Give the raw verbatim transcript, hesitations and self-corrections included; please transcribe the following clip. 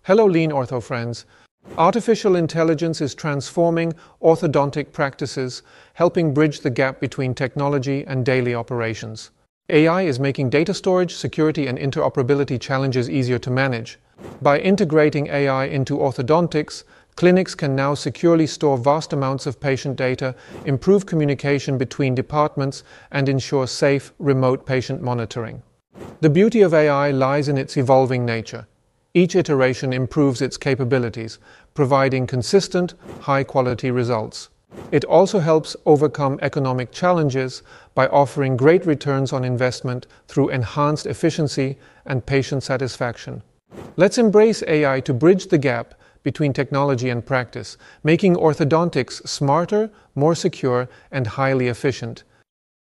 Hello Lean Ortho friends. Artificial intelligence is transforming orthodontic practices, helping bridge the gap between technology and daily operations. A I is making data storage, security, and interoperability challenges easier to manage. By integrating A I into orthodontics, clinics can now securely store vast amounts of patient data, improve communication between departments, and ensure safe, remote patient monitoring. The beauty of A I lies in its evolving nature. Each iteration improves its capabilities, providing consistent, high-quality results. It also helps overcome economic challenges by offering great returns on investment through enhanced efficiency and patient satisfaction. Let's embrace A I to bridge the gap between technology and practice, making orthodontics smarter, more secure, and highly efficient.